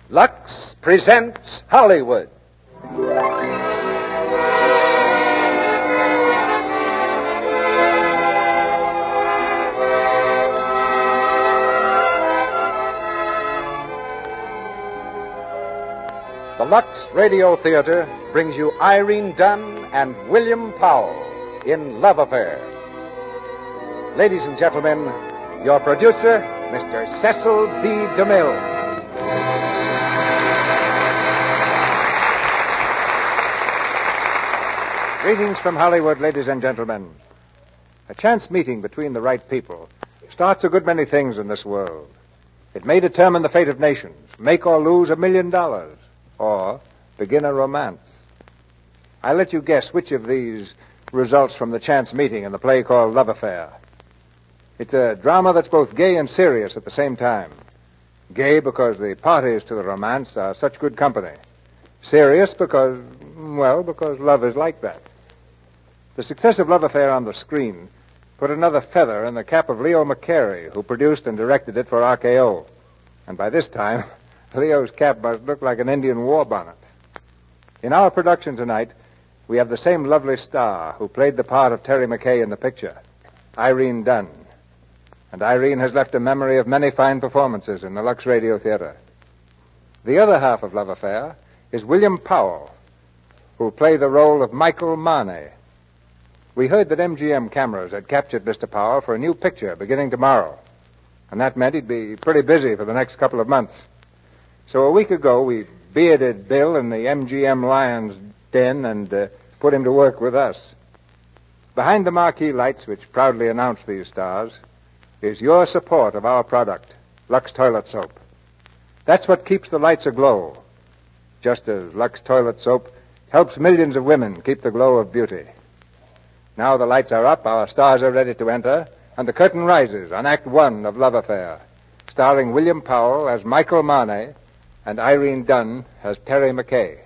Lux presents Hollywood. The Lux Radio Theater brings you Irene Dunn and William Powell in Love Affair. Ladies and gentlemen, your producer, Mr. Cecil B. DeMille. Greetings from Hollywood, ladies and gentlemen. A chance meeting between the right people starts a good many things in this world. It may determine the fate of nations, make or lose $1 million, or begin a romance. I'll let you guess which of these results from the chance meeting in the play called Love Affair. It's a drama that's both gay and serious at the same time. Gay because the parties to the romance are such good company. Serious because love is like that. The success of Love Affair on the screen put another feather in the cap of Leo McCarey, who produced and directed it for RKO. And by this time, Leo's cap must look like an Indian war bonnet. In our production tonight, we have the same lovely star who played the part of Terry McKay in the picture, Irene Dunn. And Irene has left a memory of many fine performances in the Lux Radio Theater. The other half of Love Affair is William Powell, who played the role of Michael Marney. We heard that MGM cameras had captured Mr. Powell for a new picture beginning tomorrow, and that meant he'd be pretty busy for the next couple of months. So a week ago, we bearded Bill in the MGM Lions den and put him to work with us. Behind the marquee lights which proudly announce these stars is your support of our product, Lux Toilet Soap. That's what keeps the lights aglow, just as Lux Toilet Soap helps millions of women keep the glow of beauty. Now the lights are up, our stars are ready to enter, and the curtain rises on Act One of Love Affair, starring William Powell as Michael Marney and Irene Dunn as Terry McKay.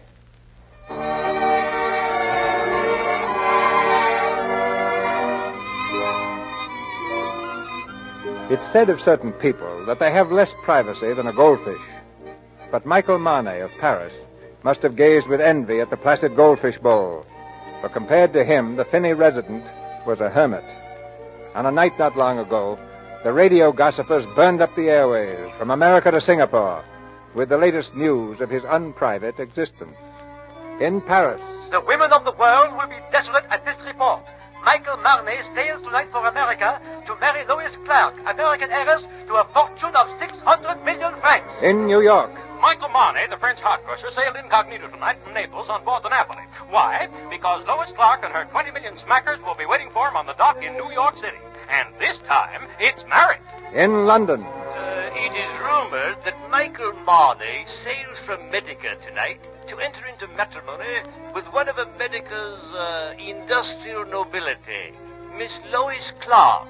It's said of certain people that they have less privacy than a goldfish. But Michael Marney of Paris must have gazed with envy at the placid goldfish bowl, for compared to him, the Finney resident was a hermit. On a night not long ago, the radio gossipers burned up the airways from America to Singapore with the latest news of his unprivate existence. In Paris, the women of the world will be desolate at this report. Michael Marney sails tonight for America to marry Lois Clark, American heiress, to a fortune of 600 million francs. In New York, Michael Marney, the French heart crusher, sailed incognito tonight from Naples on board the Napoli. Why? Because Lois Clark and her 20 million smackers will be waiting for him on the dock in New York City. And this time, it's marriage. In London, It is rumored that Michael Marney sails from Medica tonight to enter into matrimony with one of America's industrial nobility, Miss Lois Clark.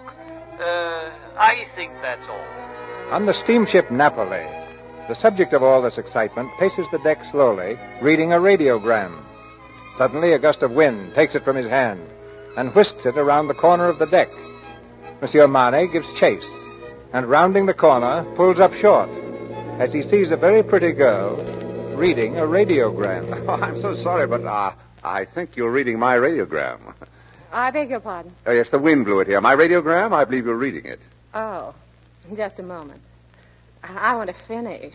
I think that's all. on the steamship Napoli, the subject of all this excitement paces the deck slowly, reading a radiogram. Suddenly, a gust of wind takes it from his hand and whisks it around the corner of the deck. Monsieur Marney gives chase, and rounding the corner, pulls up short as he sees a very pretty girl reading a radiogram. Oh, I'm so sorry, but I think you're reading my radiogram. I beg your pardon. Oh, yes, the wind blew it here. My radiogram, I believe you're reading it. Oh, just a moment. I want to finish.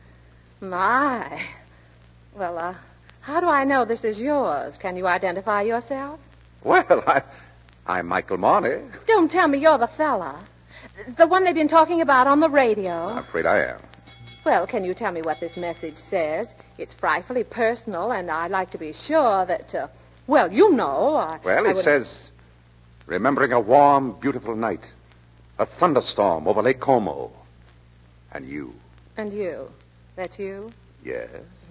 My. Well, how do I know this is yours? Can you identify yourself? Well, I'm Michael Marney. Don't tell me you're the fella. The one they've been talking about on the radio. I'm afraid I am. Well, can you tell me what this message says? It's frightfully personal, and I'd like to be sure that, you know. It says, remembering a warm, beautiful night, a thunderstorm over Lake Como, and you. And you. That's you? Yes.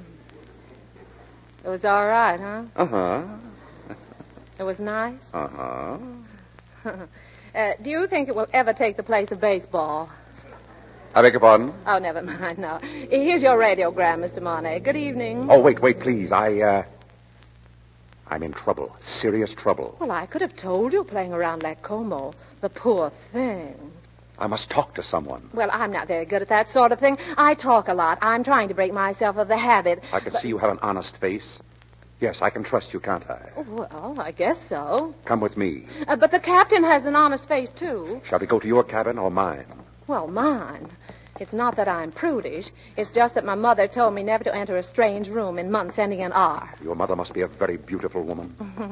It was all right, huh? Uh-huh. It was nice? Uh-huh. Do you think it will ever take the place of baseball? I beg your pardon? Oh, never mind, no. Here's your radiogram, Mr. Marney. Good evening. Oh, wait, please. I'm in trouble. Serious trouble. Well, I could have told you playing around Lake Como. The poor thing. I must talk to someone. Well, I'm not very good at that sort of thing. I talk a lot. I'm trying to break myself of the habit. I can see you have an honest face. Yes, I can trust you, can't I? Well, I guess so. Come with me. But the captain has an honest face, too. Shall we go to your cabin or mine? Well, mine. It's not that I'm prudish. It's just that my mother told me never to enter a strange room in months ending in R. Your mother must be a very beautiful woman.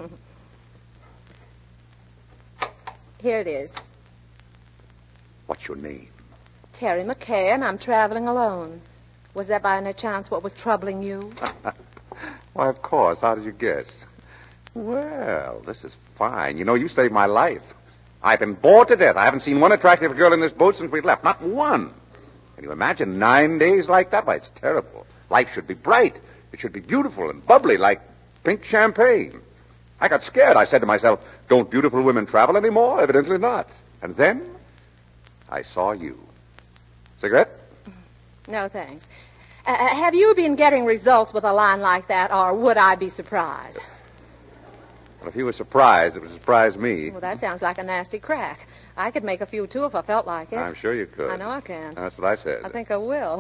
Here it is. What's your name? Terry McKay, and I'm traveling alone. Was that by any chance what was troubling you? Why, of course. How did you guess? Well, this is fine. You know, you saved my life. I've been bored to death. I haven't seen one attractive girl in this boat since we left. Not one. Can you imagine 9 days like that? Why, it's terrible. Life should be bright. It should be beautiful and bubbly like pink champagne. I got scared. I said to myself, don't beautiful women travel anymore? Evidently not. And then I saw you. Cigarette? No, thanks. Have you been getting results with a line like that, or would I be surprised? Well, if you were surprised, it would surprise me. Well, that sounds like a nasty crack. I could make a few, too, if I felt like it. I'm sure you could. I know I can. That's what I said. I think I will.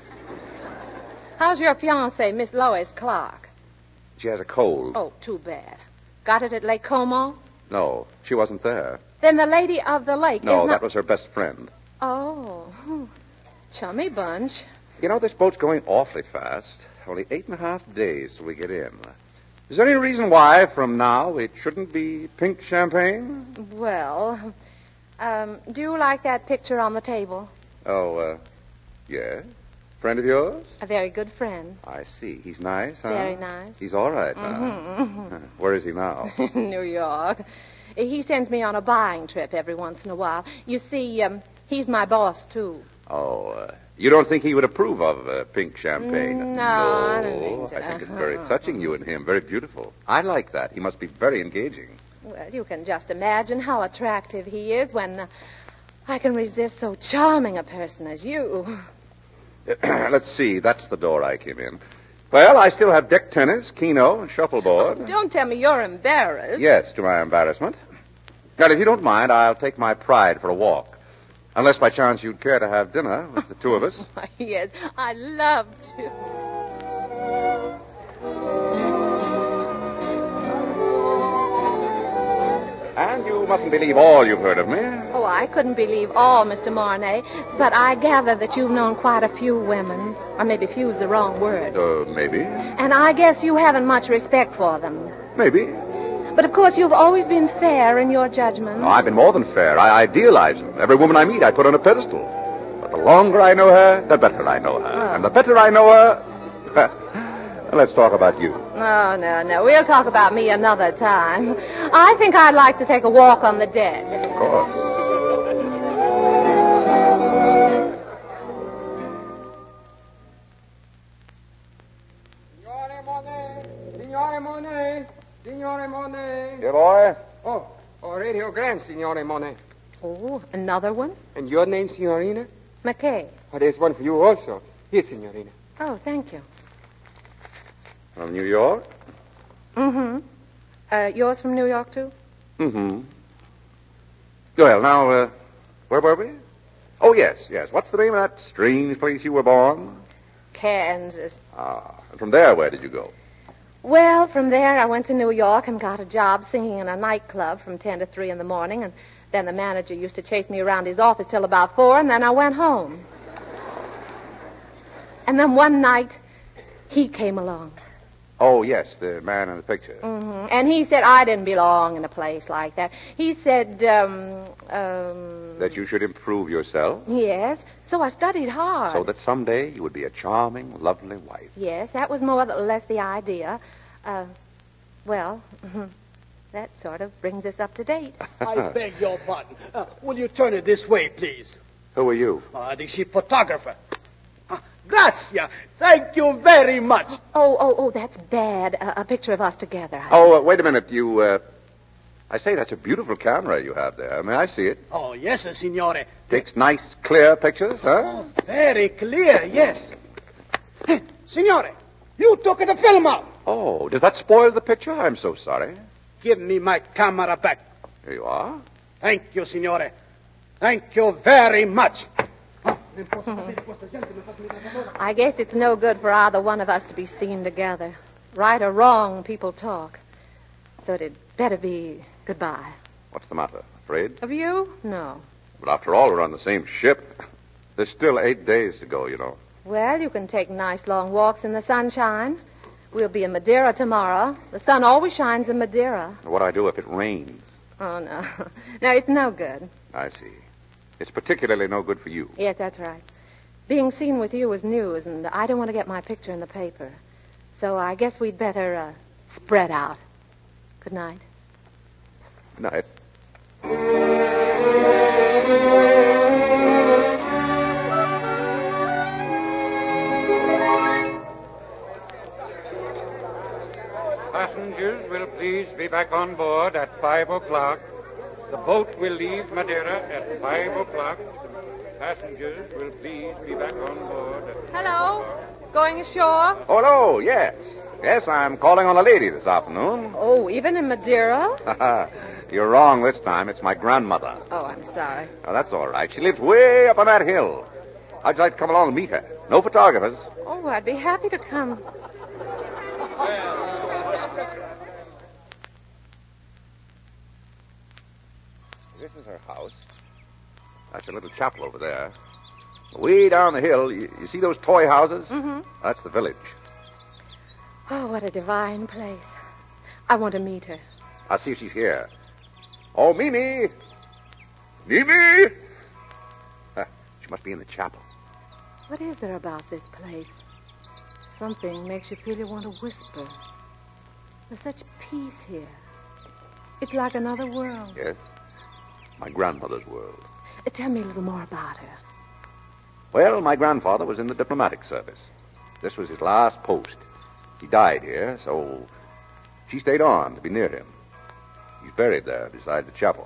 How's your fiancée, Miss Lois Clark? She has a cold. Oh, too bad. Got it at Lake Como? No, she wasn't there. Then the lady of the lake No, is not... that was her best friend. Oh, chummy bunch. You know, this boat's going awfully fast. Only 8.5 days till we get in. Is there any reason why, from now, it shouldn't be pink champagne? Well, do you like that picture on the table? Oh, yeah. Friend of yours? A very good friend. I see. He's nice, huh? Very nice. He's all right, huh? Where is he now? New York. He sends me on a buying trip every once in a while. You see, he's my boss, too. Oh, you don't think he would approve of pink champagne? No, I don't think so. I think it's very touching, you and him. Very beautiful. I like that. He must be very engaging. Well, you can just imagine how attractive he is when I can resist so charming a person as you. Let's see. That's the door I came in. Well, I still have deck tennis, keno, and shuffleboard. Don't tell me you're embarrassed. Yes, to my embarrassment. Now, if you don't mind, I'll take my pride for a walk. Unless, by chance, you'd care to have dinner with the two of us. Yes, I'd love to. And you mustn't believe all you've heard of me. Oh, I couldn't believe all, Mr. Marnay, but I gather that you've known quite a few women. Or maybe few's the wrong word. Maybe. And I guess you haven't much respect for them. Maybe. But, of course, you've always been fair in your judgment. No, I've been more than fair. I idealize them. Every woman I meet, I put on a pedestal. But the longer I know her, the better I know her. Oh. And the better I know her... Let's talk about you. No. We'll talk about me another time. I think I'd like to take a walk on the deck. Of course. Signore Monet. Here, boy. Oh, radiogram, Signore Monet. Oh, another one? And your name, Signorina? McKay. Oh, there's one for you also. Here, Signorina. Oh, thank you. From New York? Mm-hmm. Yours from New York, too? Mm-hmm. Well, now, where were we? Oh, yes. What's the name of that strange place you were born? Kansas. Ah, and from there, where did you go? Well, from there I went to New York and got a job singing in a nightclub from 10 to 3 in the morning, and then the manager used to chase me around his office till about 4, and then I went home. And then one night, he came along. Oh, yes, the man in the picture. Mm-hmm. And he said I didn't belong in a place like that. He said, That you should improve yourself? Yes. So I studied hard. So that someday you would be a charming, lovely wife. Yes, that was more or less the idea. That sort of brings us up to date. I beg your pardon. Will you turn it this way, please? Who are you? The ship photographer. Grazia. Thank you very much. Oh, that's bad. A picture of us together. Oh, wait a minute. I say, that's a beautiful camera you have there. May I see it? Oh, yes, signore. Takes nice, clear pictures, huh? Oh, very clear, yes. Signore, you took the film out. Oh, does that spoil the picture? I'm so sorry. Give me my camera back. Here you are. Thank you, signore. Thank you very much. I guess it's no good for either one of us to be seen together. Right or wrong, people talk. So it'd better be goodbye. What's the matter? Afraid? Of you? No. But after all, we're on the same ship. There's still 8 days to go, you know. Well, you can take nice long walks in the sunshine. We'll be in Madeira tomorrow. The sun always shines in Madeira. What do I do if it rains? Oh, no. No, it's no good. I see. It's particularly no good for you. Yes, that's right. Being seen with you is news, and I don't want to get my picture in the paper. So I guess we'd better spread out. Good night. Good night. Passengers will please be back on board at 5 o'clock. The boat will leave Madeira at 5 o'clock. Passengers will please be back on board at... Hello? Going ashore? Oh, hello, yes. Yes, I'm calling on a lady this afternoon. Oh, even in Madeira? You're wrong this time. It's my grandmother. Oh, I'm sorry. Oh, that's all right. She lives way up on that hill. How'd you like to come along and meet her? No photographers. Oh, I'd be happy to come. This is her house. That's her little chapel over there. Way down the hill, you see those toy houses? Mm-hmm. That's the village. Oh, what a divine place. I want to meet her. I'll see if she's here. Oh, Mimi! Mimi! She must be in the chapel. What is there about this place? Something makes you feel you want to whisper. There's such peace here. It's like another world. Yes? My grandmother's world. Tell me a little more about her. Well, my grandfather was in the diplomatic service. This was his last post. He died here, so she stayed on to be near him. He's buried there beside the chapel.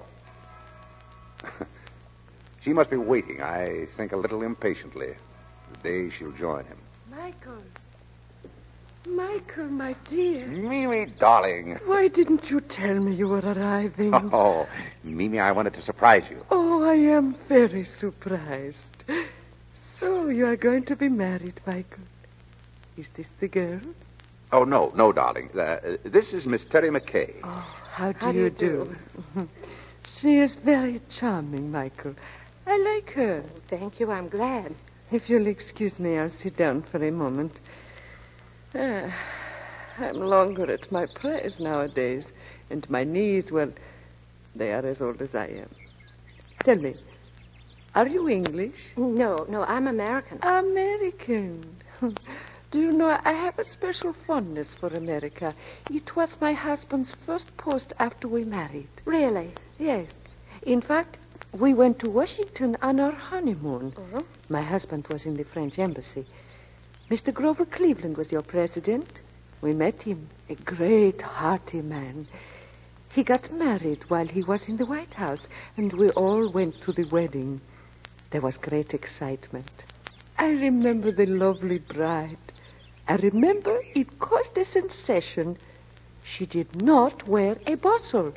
She must be waiting, I think, a little impatiently, the day she'll join him. Michael. Michael, my dear. Mimi, darling. Why didn't you tell me you were arriving? Oh, Mimi, I wanted to surprise you. Oh, I am very surprised. So, you are going to be married, Michael. Is this the girl? Oh, no, darling. This is Miss Terry McKay. Oh, how do you do? She is very charming, Michael. I like her. Oh, thank you. I'm glad. If you'll excuse me, I'll sit down for a moment. I'm longer at my prayers nowadays, and my knees, well, they are as old as I am. Tell me, are you English? No, I'm American. American. Do you know, I have a special fondness for America. It was my husband's first post after we married. Really? Yes. In fact, we went to Washington on our honeymoon. Oh? My husband was in the French embassy. Mr. Grover Cleveland was your president. We met him, a great, hearty man. He got married while he was in the White House, and we all went to the wedding. There was great excitement. I remember the lovely bride. I remember it caused a sensation. She did not wear a bustle.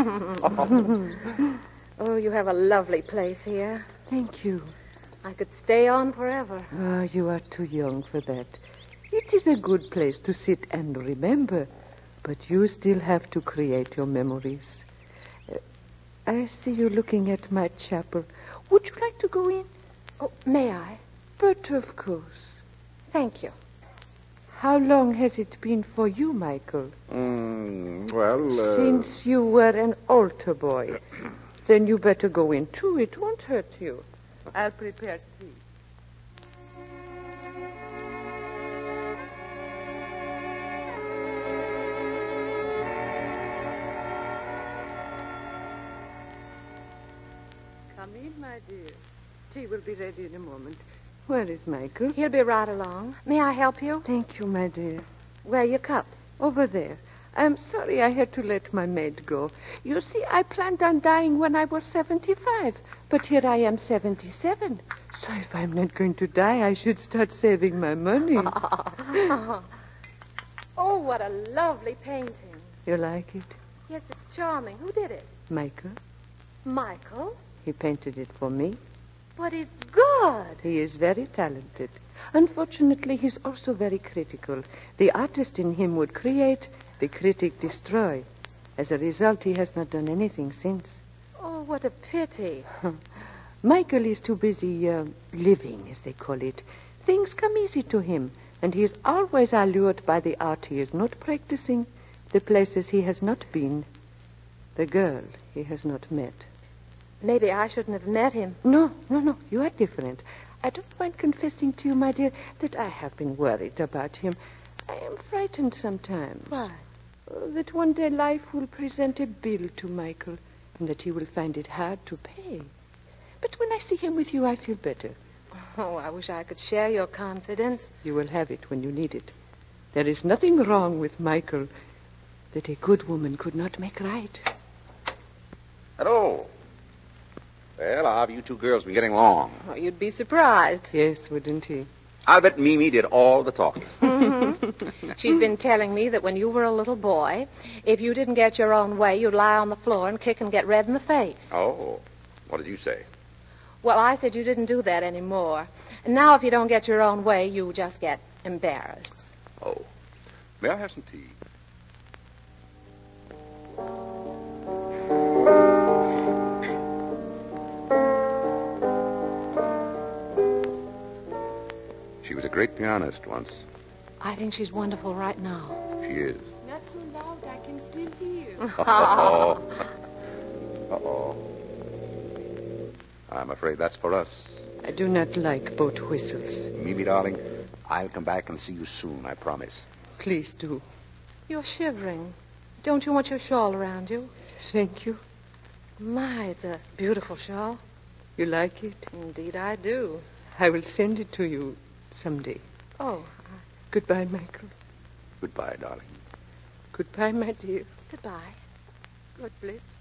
Oh, you have a lovely place here. Thank you. I could stay on forever. Oh, you are too young for that. It is a good place to sit and remember, but you still have to create your memories. I see you looking at my chapel. Would you like to go in? Oh, may I? But of course. Thank you. How long has it been for you, Michael? Since you were an altar boy. Then you better go in, too. It won't hurt you. I'll prepare tea. Come in, my dear. Tea will be ready in a moment. Where is Michael? He'll be right along. May I help you? Thank you, my dear. Where are your cups? Over there. I'm sorry I had to let my maid go. You see, I planned on dying when I was 75, but here I am 77. So if I'm not going to die, I should start saving my money. Oh, what a lovely painting. You like it? Yes, it's charming. Who did it? Michael. Michael? He painted it for me. But it's good. He is very talented. Unfortunately, he's also very critical. The artist in him would create, the critic destroy. As a result, he has not done anything since. Oh, what a pity. Michael is too busy living, as they call it. Things come easy to him, and he is always allured by the art he is not practicing, the places he has not been, the girl he has not met. Maybe I shouldn't have met him. No. You are different. I don't mind confessing to you, my dear, that I have been worried about him. I am frightened sometimes. Why? That one day life will present a bill to Michael, and that he will find it hard to pay. But when I see him with you, I feel better. Oh, I wish I could share your confidence. You will have it when you need it. There is nothing wrong with Michael that a good woman could not make right. Hello. Well, how have you two girls been getting along? Oh, you'd be surprised. Yes, wouldn't he? I'll bet Mimi did all the talking. She's been telling me that when you were a little boy, if you didn't get your own way, you'd lie on the floor and kick and get red in the face. Oh, what did you say? Well, I said you didn't do that anymore. And now if you don't get your own way, you just get embarrassed. Oh, may I have some tea? She was a great pianist once. I think she's wonderful right now. She is. Not so loud, I can still hear. Uh-oh. I'm afraid that's for us. I do not like boat whistles. Mimi, darling, I'll come back and see you soon, I promise. Please do. You're shivering. Don't you want your shawl around you? Thank you. My, it's a beautiful shawl. You like it? Indeed, I do. I will send it to you someday. Oh. Goodbye, Michael. Goodbye, darling. Goodbye, my dear. Goodbye. God bless you.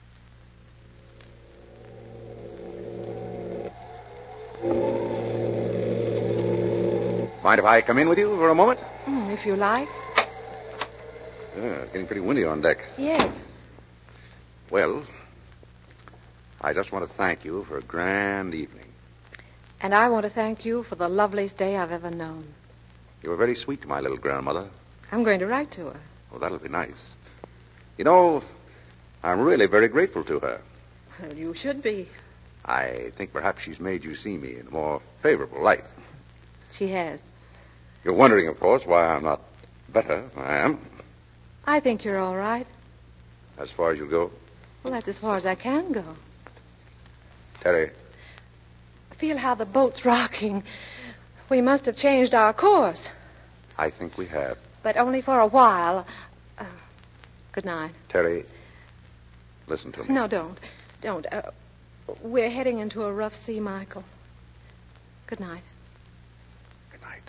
Mind if I come in with you for a moment? If you like. It's getting pretty windy on deck. Yes. Well, I just want to thank you for a grand evening. And I want to thank you for the loveliest day I've ever known. You were very sweet to my little grandmother. I'm going to write to her. Oh, that'll be nice. You know, I'm really very grateful to her. Well, you should be. I think perhaps she's made you see me in a more favorable light. She has. You're wondering, of course, why I'm not better. I am. I think you're all right. As far as you go? Well, that's as far as I can go. Terry. Feel how the boat's rocking. We must have changed our course. I think we have. But only for a while. Good night. Terry, listen to me. No, don't. Don't. We're heading into a rough sea, Michael. Good night. Good night.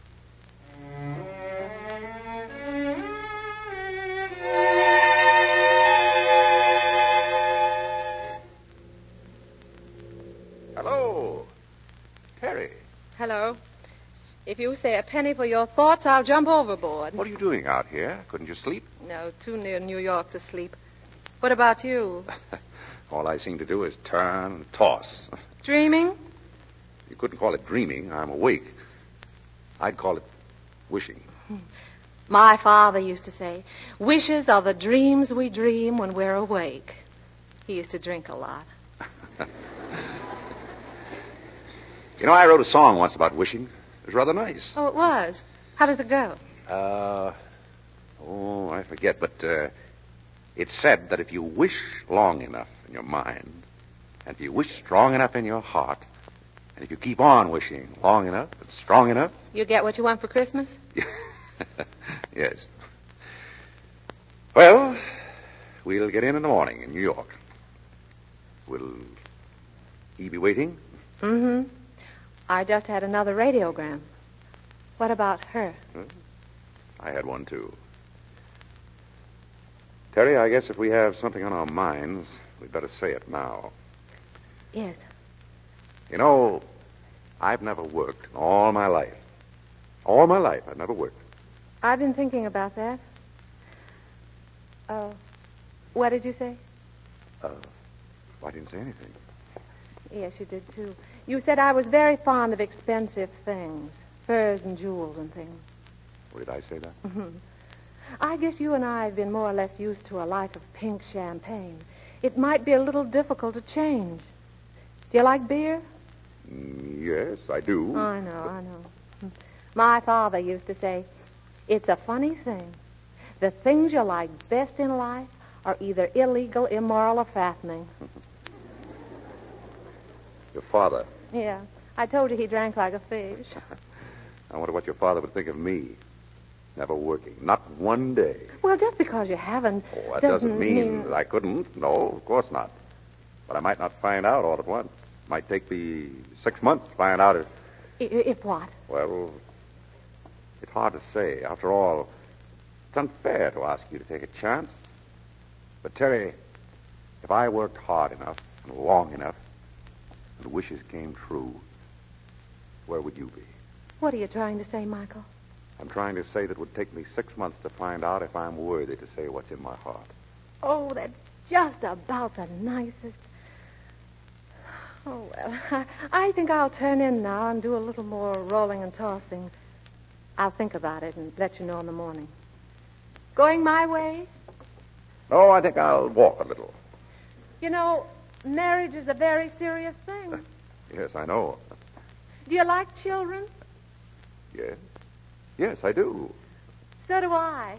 Hello. Terry. Hello. If you say a penny for your thoughts, I'll jump overboard. What are you doing out here? Couldn't you sleep? No, too near New York to sleep. What about you? All I seem to do is turn and toss. Dreaming? You couldn't call it dreaming. I'm awake. I'd call it wishing. My father used to say, wishes are the dreams we dream when we're awake. He used to drink a lot. You know, I wrote a song once about wishing. It was rather nice. Oh, it was? How does it go? I forget, but it said that if you wish long enough in your mind, and if you wish strong enough in your heart, and if you keep on wishing long enough and strong enough... You get what you want for Christmas? Yes. Well, we'll get in the morning in New York. Will he be waiting? Mm-hmm. I just had another radiogram. What about her? I had one, too. Terry, I guess if we have something on our minds, we'd better say it now. Yes. You know, I've never worked all my life. All my life, I've never worked. I've been thinking about that. What did you say? I didn't say anything. Yes, you did, too. You said I was very fond of expensive things. Furs and jewels and things. Or did I say that? I guess you and I have been more or less used to a life of pink champagne. It might be a little difficult to change. Do you like beer? Yes, I do. I know. My father used to say, it's a funny thing. The things you like best in life are either illegal, immoral, or fattening. Your father. Yeah. I told you he drank like a fish. I wonder what your father would think of me. Never working. Not one day. Well, just because you haven't... Oh, that doesn't mean that I couldn't. No, of course not. But I might not find out all at once. Might take me 6 months to find out if... If what? Well, it's hard to say. After all, it's unfair to ask you to take a chance. But, Terry, if I worked hard enough and long enough and wishes came true, where would you be? What are you trying to say, Michael? I'm trying to say that it would take me 6 months to find out if I'm worthy to say what's in my heart. Oh, that's just about the nicest. Oh, well, I think I'll turn in now and do a little more rolling and tossing. I'll think about it and let you know in the morning. Going my way? No, I think I'll walk a little. You know, marriage is a very serious thing. Yes, I know. Do you like children? Yes. Yes, I do. So do I.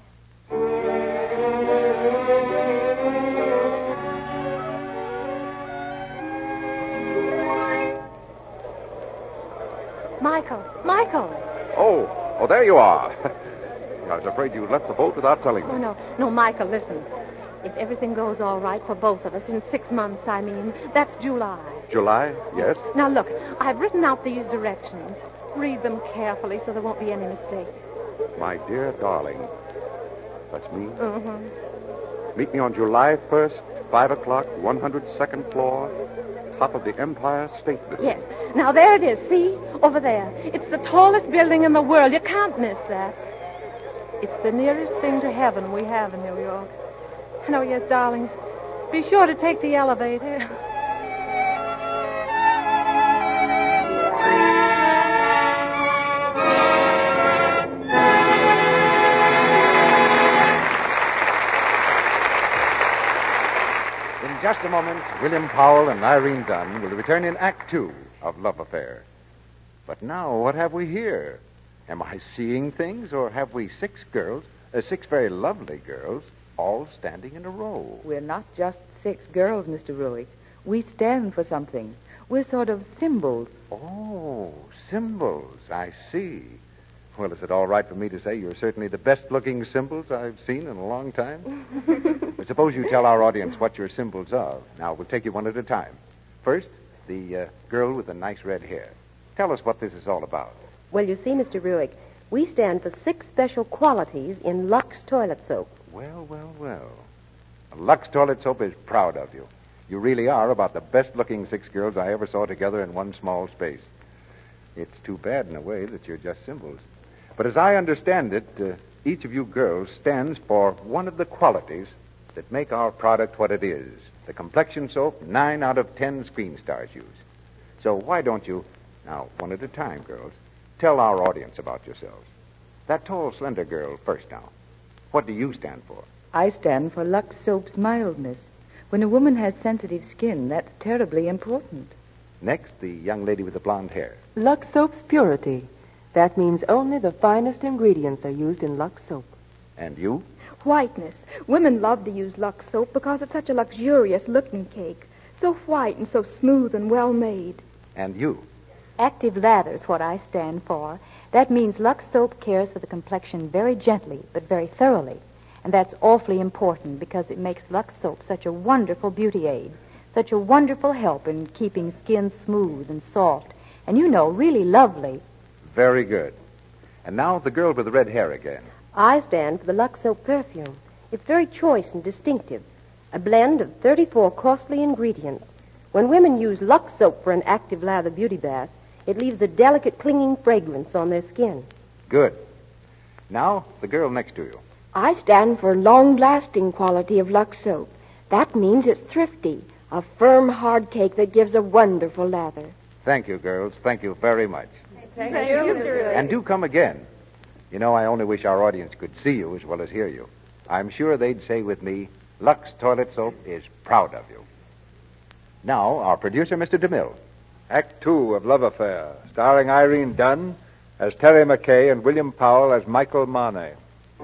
Michael. Oh, there you are. I was afraid you left the boat without telling me. Oh, no, Michael, listen. If everything goes all right for both of us in 6 months, I mean, that's July. July? Yes. Now, look, I've written out these directions. Read them carefully so there won't be any mistake. My dear darling, that's me? Mm-hmm. Meet me on July 1st, 5 o'clock, 102nd floor, top of the Empire State Building. Yes. Now, there it is. See? Over there. It's the tallest building in the world. You can't miss that. It's the nearest thing to heaven we have in New York. Oh, yes, darling. Be sure to take the elevator. In just a moment, William Powell and Irene Dunn will return in Act 2 of Love Affair. But now, what have we here? Am I seeing things, or have we six very lovely girls, all standing in a row? We're not just 6 girls, Mr. Ruick. We stand for something. We're sort of symbols. Oh, symbols. I see. Well, is it all right for me to say you're certainly the best-looking symbols I've seen in a long time? But suppose you tell our audience what your symbols are. Now, we'll take you one at a time. First, the girl with the nice red hair. Tell us what this is all about. Well, you see, Mr. Ruick, we stand for 6 special qualities in Lux toilet soap. Well. Lux Toilet Soap is proud of you. You really are about the best-looking 6 girls I ever saw together in one small space. It's too bad, in a way, that you're just symbols. But as I understand it, each of you girls stands for one of the qualities that make our product what it is. The complexion soap 9 out of 10 screen stars use. So why don't you, now, one at a time, girls, tell our audience about yourselves. That tall, slender girl first now. What do you stand for? I stand for Lux Soap's mildness. When a woman has sensitive skin, that's terribly important. Next, the young lady with the blonde hair. Lux Soap's purity. That means only the finest ingredients are used in Lux Soap. And you? Whiteness. Women love to use Lux Soap because it's such a luxurious-looking cake. So white and so smooth and well-made. And you? Active lather's what I stand for. That means Lux Soap cares for the complexion very gently, but very thoroughly. And that's awfully important because it makes Lux Soap such a wonderful beauty aid, such a wonderful help in keeping skin smooth and soft, and, you know, really lovely. Very good. And now the girl with the red hair again. I stand for the Lux Soap perfume. It's very choice and distinctive, a blend of 34 costly ingredients. When women use Lux Soap for an active lather beauty bath, it leaves a delicate, clinging fragrance on their skin. Good. Now, the girl next to you. I stand for long-lasting quality of Lux Soap. That means it's thrifty, A firm, hard cake that gives a wonderful lather. Thank you, girls. Thank you very much. Thank you, Mr. Ray. And do come again. You know, I only wish our audience could see you as well as hear you. I'm sure they'd say with me, Lux Toilet Soap is proud of you. Now, our producer, Mr. DeMille. Act 2 of Love Affair, starring Irene Dunn as Terry McKay and William Powell as Michael Marnay.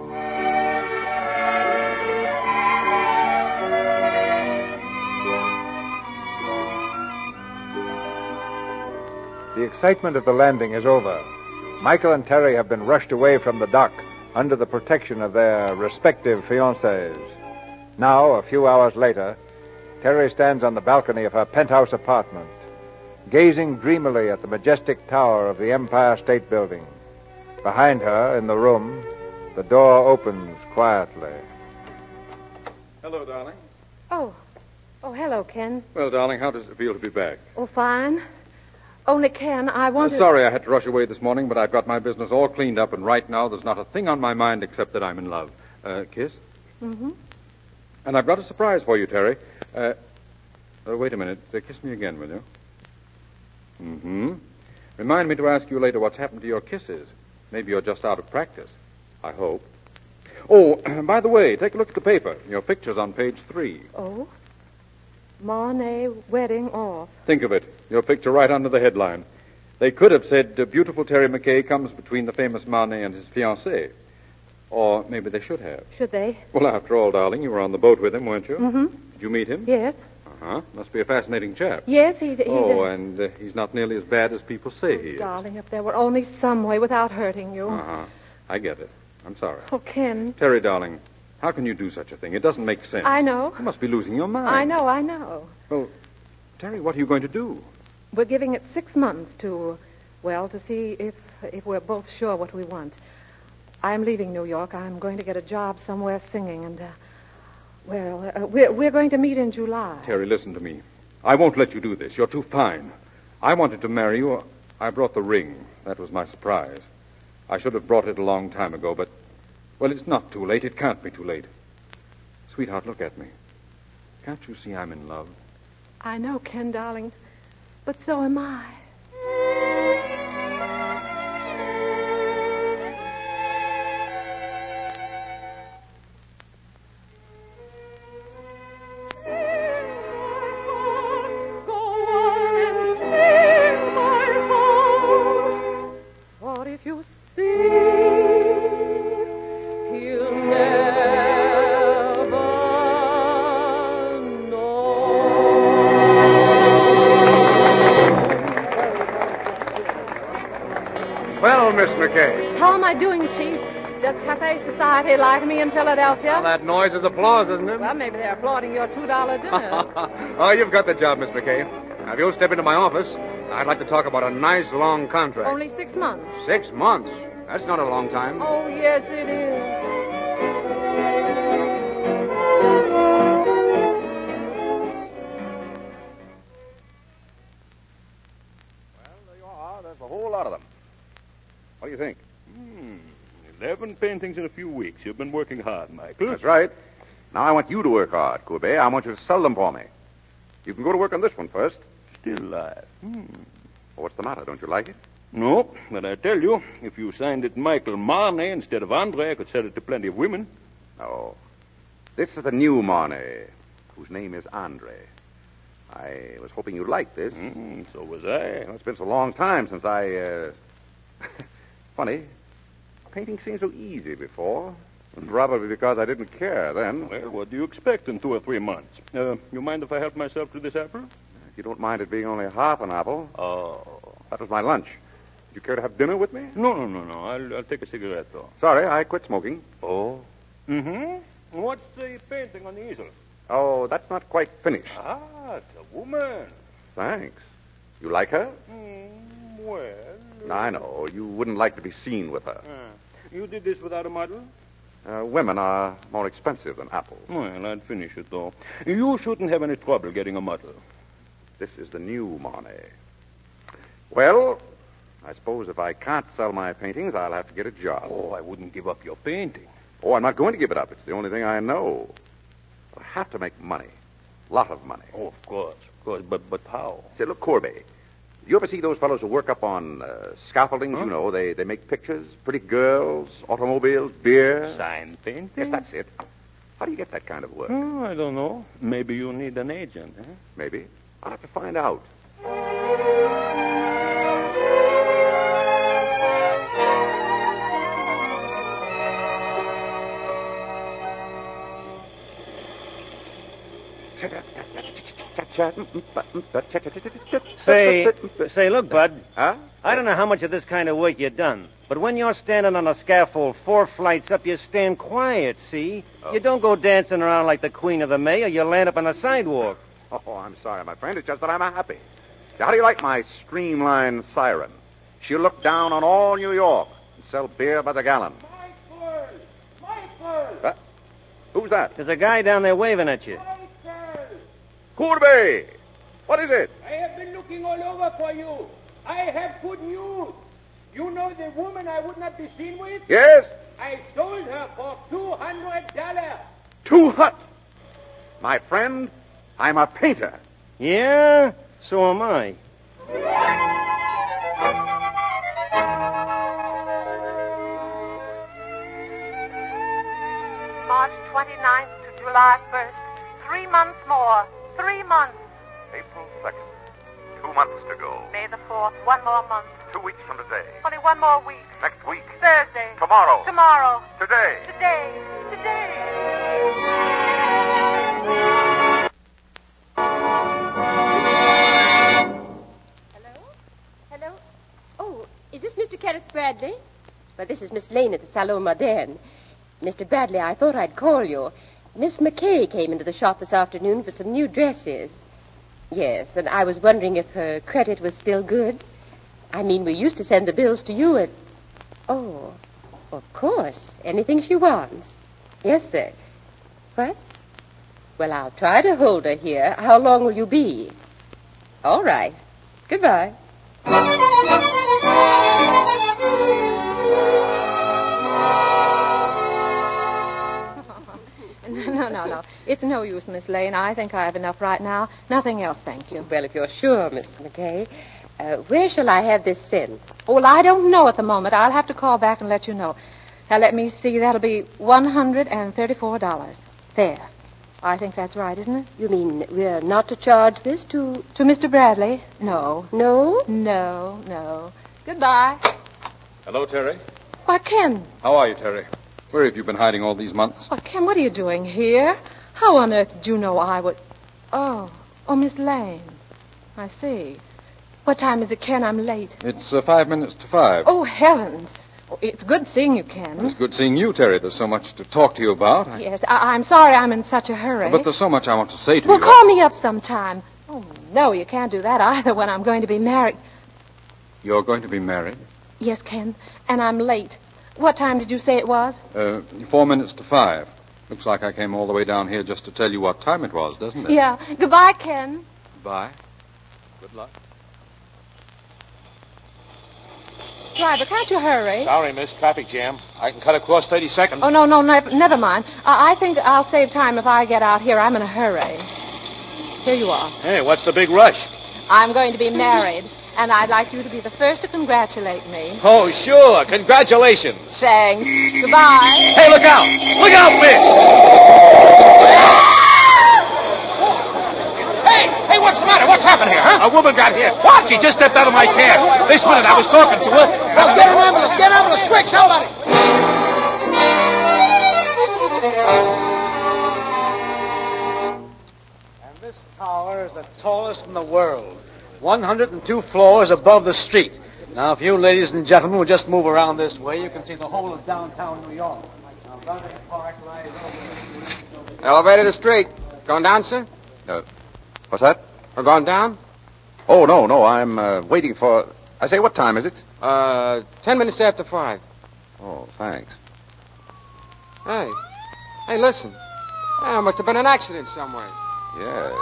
The excitement of the landing is over. Michael and Terry have been rushed away from the dock under the protection of their respective fiancés. Now, a few hours later, Terry stands on the balcony of her penthouse apartment, gazing dreamily at the majestic tower of the Empire State Building. Behind her, in the room, the door opens quietly. Hello, darling. Oh, hello, Ken. Well, darling, how does it feel to be back? Oh, fine. Only, Ken, I wanted... Sorry I had to rush away this morning, but I've got my business all cleaned up, and right now there's not a thing on my mind except that I'm in love. Kiss? Mm-hmm. And I've got a surprise for you, Terry. Wait a minute. Kiss me again, will you? Mm-hmm. Remind me to ask you later what's happened to your kisses. Maybe you're just out of practice. I hope. Oh, by the way, take a look at the paper. Your picture's on page 3. Oh? Marnay wedding off. Think of it. Your picture right under the headline. They could have said, beautiful Terry McKay comes between the famous Marnay and his fiancée. Or maybe they should have. Should they? Well, after all, darling, you were on the boat with him, weren't you? Mm-hmm. Did you meet him? Yes. Uh-huh. Must be a fascinating chap. Yes, he's and he's not nearly as bad as people say he is. Darling, if there were only some way without hurting you. Uh-huh. I get it. I'm sorry. Oh, Ken. Terry, darling, how can you do such a thing? It doesn't make sense. I know. You must be losing your mind. I know. Well, Terry, what are you going to do? We're giving it 6 months to see if we're both sure what we want. I'm leaving New York. I'm going to get a job somewhere singing, and, we're going to meet in July. Terry, listen to me. I won't let you do this. You're too fine. I wanted to marry you. I brought the ring. That was my surprise. I should have brought it a long time ago, but, well, it's not too late. It can't be too late. Sweetheart, look at me. Can't you see I'm in love? I know, Ken, darling, but so am I. Miss McKay. How am I doing, Chief? Does Cafe Society like me in Philadelphia? Well, that noise is applause, isn't it? Well, maybe they're applauding your $2 dinner. Oh, you've got the job, Miss McKay. Now, if you'll step into my office, I'd like to talk about a nice long contract. Only 6 months. 6 months? That's not a long time. Oh, yes, it is. Well, there you are. There's a whole lot of them. What do you think? 11 paintings in a few weeks. You've been working hard, Michael. That's right. Now I want you to work hard, Courbet. I want you to sell them for me. You can go to work on this one first. Still alive. Well, what's the matter? Don't you like it? No, but I tell you, if you signed it Michael Marnay instead of Andre, I could sell it to plenty of women. No. This is the new Marnay, whose name is Andre. I was hoping you'd like this. So was I. Well, it's been so long time since I, Funny. Painting seemed so easy before. And probably because I didn't care then. Well, what do you expect in 2 or 3 months? You mind if I help myself to this apple? If you don't mind it being only half an apple. Oh. That was my lunch. Would you care to have dinner with me? No. I'll take a cigarette, though. Sorry, I quit smoking. Oh? Mm-hmm. What's the painting on the easel? Oh, that's not quite finished. Ah, it's a woman. Thanks. You like her? Well... I know. You wouldn't like to be seen with her. You did this without a model? Women are more expensive than apples. Well, I'd finish it, though. You shouldn't have any trouble getting a model. This is the new Marnay. Well, I suppose if I can't sell my paintings, I'll have to get a job. Oh, I wouldn't give up your painting. Oh, I'm not going to give it up. It's the only thing I know. I have to make money. Lot of money. Oh, of course. But how? Say, look, Courbet, you ever see those fellows who work up on scaffolding? Huh? You know, they make pictures, pretty girls, automobiles, beer. Sign painting? Yes, that's it. How do you get that kind of work? Oh, I don't know. Maybe you need an agent, huh? Maybe. I'll have to find out. Say, look, Bud. Huh? I don't know how much of this kind of work you've done, but when you're standing on a scaffold 4 flights up, you stand quiet, see? Oh. You don't go dancing around like the Queen of the May, or you land up on the sidewalk. Oh, I'm sorry, my friend. It's just that I'm happy. How do you like my streamlined siren? She'll look down on all New York and sell beer by the gallon. Michael! Who's that? There's a guy down there waving at you. Courbet! What is it? I have been looking all over for you. I have good news. You know the woman I would not be seen with? Yes? I sold her for $200. 200? My friend, I'm a painter. Yeah? So am I. March 29th to July 1st. 3 months more. 3 months. April 2nd. 2 months to go. May the 4th. 1 more month. 2 weeks from today. Only 1 more week. Next week. Thursday. Tomorrow. Tomorrow. Today. Today. Today. Hello? Oh, is this Mr. Kenneth Bradley? Well, this is Miss Lane at the Salon Moderne. Mr. Bradley, I thought I'd call you. Miss McKay came into the shop this afternoon for some new dresses. Yes, and I was wondering if her credit was still good. I mean, we used to send the bills to you at... Oh, of course. Anything she wants. Yes, sir. What? Well, I'll try to hold her here. How long will you be? All right. Goodbye. No. It's no use, Miss Lane. I think I have enough right now. Nothing else, thank you. Well, if you're sure, Miss McKay. Where shall I have this sent? Well, I don't know at the moment. I'll have to call back and let you know. Now, let me see. That'll be $134. There. I think that's right, isn't it? You mean we're not to charge this to... To Mr. Bradley? No. No? No. Goodbye. Hello, Terry. Why, Ken. How are you, Terry? Where have you been hiding all these months? Why, Ken, what are you doing here? How on earth did you know I would... Oh, Miss Lane. I see. What time is it, Ken? I'm late. It's 5 minutes to 5. Oh, heavens. It's good seeing you, Ken. It's good seeing you, Terry. There's so much to talk to you about. Yes, I'm sorry I'm in such a hurry. But there's so much I want to say to you. Well, call me up sometime. Oh, no, you can't do that either when I'm going to be married. You're going to be married? Yes, Ken, and I'm late. What time did you say it was? 4 minutes to 5. Looks like I came all the way down here just to tell you what time it was, doesn't it? Yeah. Goodbye, Ken. Goodbye. Good luck. Driver, can't you hurry? Sorry, miss. Traffic jam. I can cut across 30 seconds. Oh, no, never mind. I think I'll save time if I get out here. I'm in a hurry. Here you are. Hey, what's the big rush? I'm going to be married, and I'd like you to be the first to congratulate me. Oh, sure. Congratulations. Thanks. Goodbye. Hey, look out! Look out, miss! Hey, what's the matter? What's happened here, huh? A woman got hit. What? She just stepped out of my cab. This minute I was talking to her. Well, get an ambulance. Get an ambulance. Quick, somebody. And this tower is the tallest in the world. 102 floors above the street. Now, if you ladies and gentlemen will just move around this way, you can see the whole of downtown New York. Now, Garden Park lies over... Elevator to street. Going down, sir? What's that? Or gone down? Oh, no. I'm waiting for... I say, what time is it? 10 minutes after 5. Oh, thanks. Hey, listen. There must have been an accident somewhere. Yes.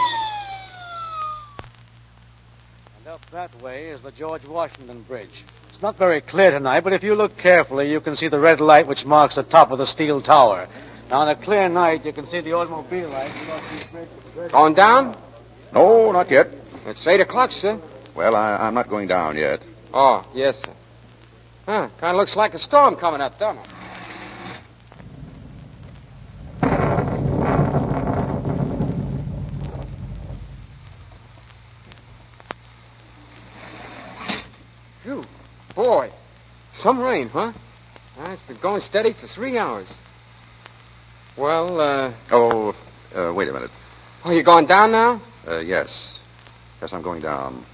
And up that way is the George Washington Bridge. It's not very clear tonight, but if you look carefully, you can see the red light which marks the top of the steel tower. Now, on a clear night, you can see the automobile lights. Going down? No, not yet. It's 8 o'clock, sir. Well, I'm not going down yet. Oh, yes, sir. Huh, kind of looks like a storm coming up, don't it? Phew, boy. Some rain, huh? It's been going steady for 3 hours. Well, Wait a minute. Oh, you going down now? Yes. Yes, I'm going down.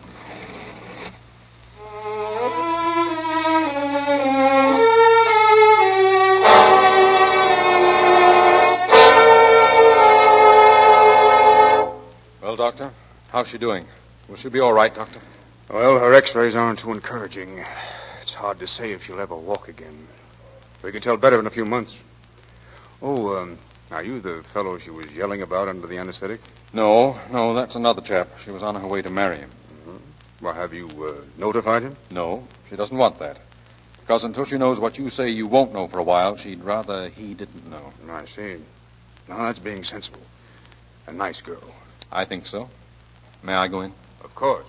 Well, Doctor, how's she doing? Will she be all right, Doctor? Well, her x-rays aren't too encouraging. It's hard to say if she'll ever walk again. We can tell better in a few months. Oh, are you the fellow she was yelling about under the anesthetic? No, that's another chap. She was on her way to marry him. Mm-hmm. Well, have you notified him? No, she doesn't want that. Because until she knows what you say you won't know for a while, she'd rather he didn't know. I see. Now, that's being sensible. A nice girl. I think so. May I go in? Of course.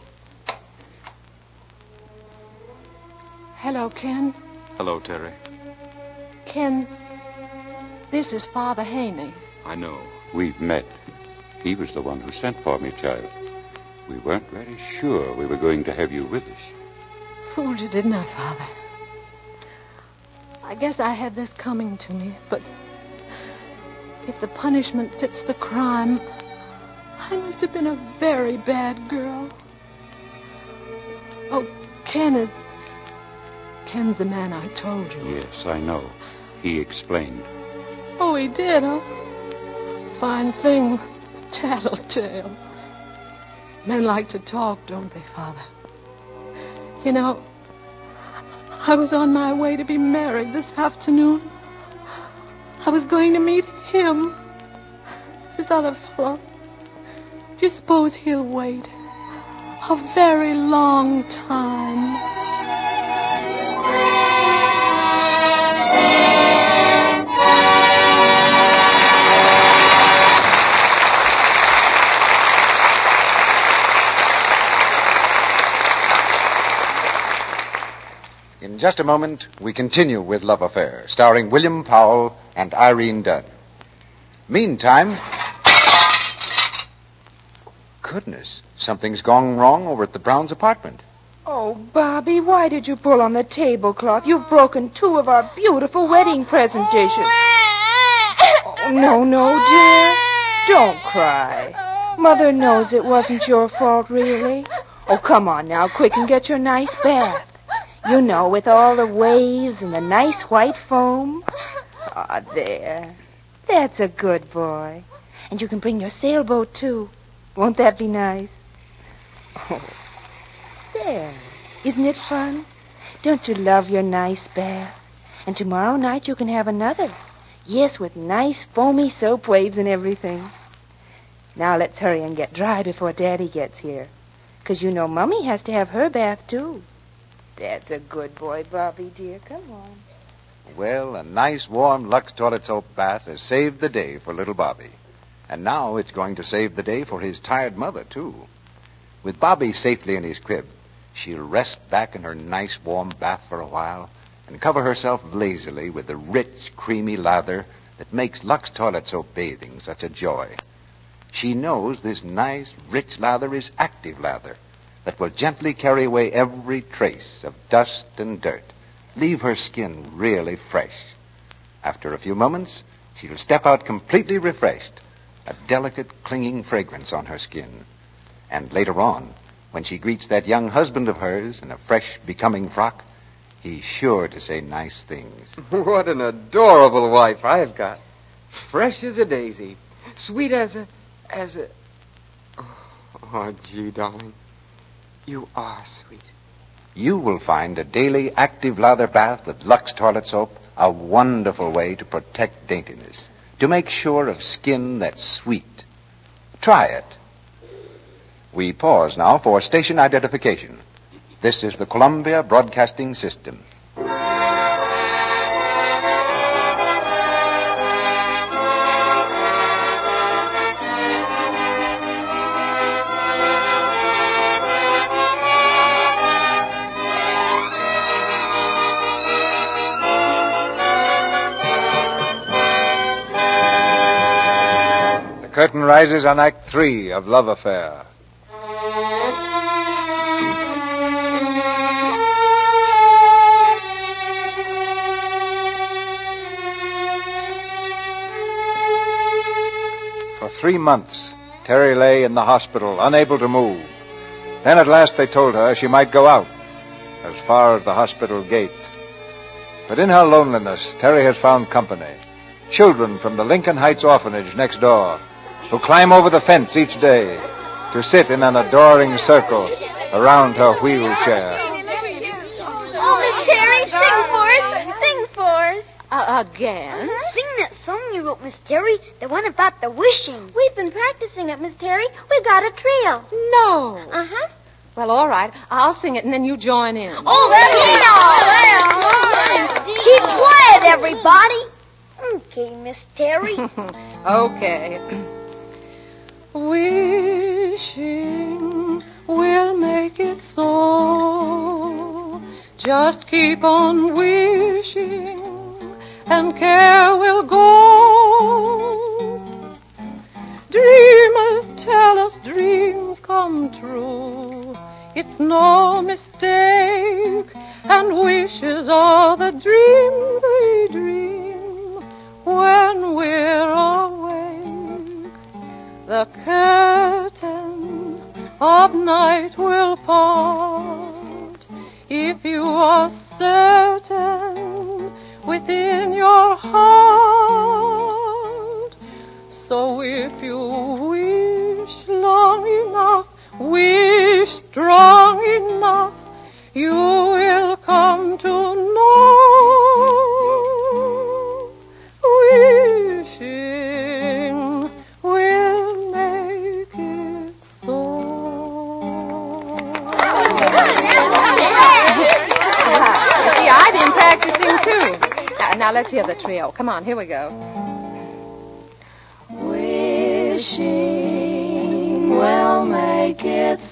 Hello, Ken. Hello, Terry. Ken, this is Father Haney. I know. We've met. He was the one who sent for me, child. We weren't very sure we were going to have you with us. Fooled you, didn't I, Father? I guess I had this coming to me, but if the punishment fits the crime, I must have been a very bad girl. Oh, Ken's the man I told you. Yes, I know. He explained. Oh, he did, huh? Fine thing. Tattletale. Men like to talk, don't they, Father? You know, I was on my way to be married this afternoon. I was going to meet him. This other fellow. Do you suppose he'll wait? A very long time. In just a moment, we continue with Love Affair, starring William Powell and Irene Dunn. Meantime... Goodness, something's gone wrong over at the Browns' apartment. Oh, Bobby, why did you pull on the tablecloth? You've broken 2 of our beautiful wedding present dishes. Oh, no, dear. Don't cry. Mother knows it wasn't your fault, really. Oh, come on now, quick and get your nice bath. You know, with all the waves and the nice white foam. Ah, there. That's a good boy. And you can bring your sailboat, too. Won't that be nice? Oh, there. Isn't it fun? Don't you love your nice bath? And tomorrow night you can have another. Yes, with nice foamy soap waves and everything. Now let's hurry and get dry before Daddy gets here. 'Cause you know Mummy has to have her bath, too. That's a good boy, Bobby, dear. Come on. Well, a nice, warm Lux toilet soap bath has saved the day for little Bobby. And now it's going to save the day for his tired mother, too. With Bobby safely in his crib, she'll rest back in her nice, warm bath for a while and cover herself lazily with the rich, creamy lather that makes Lux toilet soap bathing such a joy. She knows this nice, rich lather is active lather that will gently carry away every trace of dust and dirt, leave her skin really fresh. After a few moments, she'll step out completely refreshed, a delicate, clinging fragrance on her skin. And later on, when she greets that young husband of hers in a fresh, becoming frock, he's sure to say nice things. What an adorable wife I've got. Fresh as a daisy. Sweet as a... Oh, gee, darling. You are sweet. You will find a daily active lather bath with Lux toilet soap a wonderful way to protect daintiness, to make sure of skin that's sweet. Try it. We pause now for station identification. This is the Columbia Broadcasting System. The curtain rises on Act 3 of Love Affair. For 3 months, Terry lay in the hospital, unable to move. Then at last they told her she might go out, as far as the hospital gate. But in her loneliness, Terry has found company. Children from the Lincoln Heights orphanage next door, who climb over the fence each day to sit in an adoring circle around her wheelchair. Oh, Miss Terry, sing for us. Sing for us. Again? Sing that song you wrote, Miss Terry, the one about the wishing. We've been practicing it, Miss Terry. We got a trio. No. Uh-huh. Well, all right. I'll sing it, and then you join in. Keep quiet, everybody. Okay, Miss Terry. Okay. Wishing will make it so. Just keep on wishing, and care will go. Dreamers tell us dreams come true. It's no mistake, and wishes are the dreams we dream when we're awake. The curtain of night will part if you are certain within your heart. So if you wish long enough, wish strong enough, you will come to know. Wishing will make it so. See, I've been practicing too. Now let's hear the trio. Come on, here we go. Wishing will make it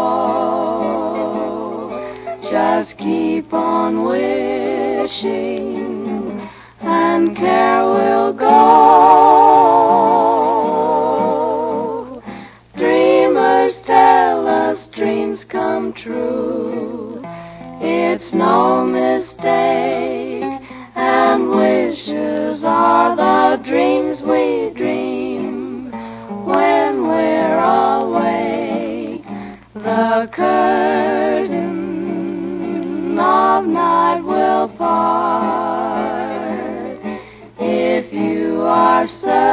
so. Just keep on wishing, and care will go. Dreamers tell us dreams come true. It's no mistake, and wishes are the dreams we dream when we're awake. The curtain of night will part if you are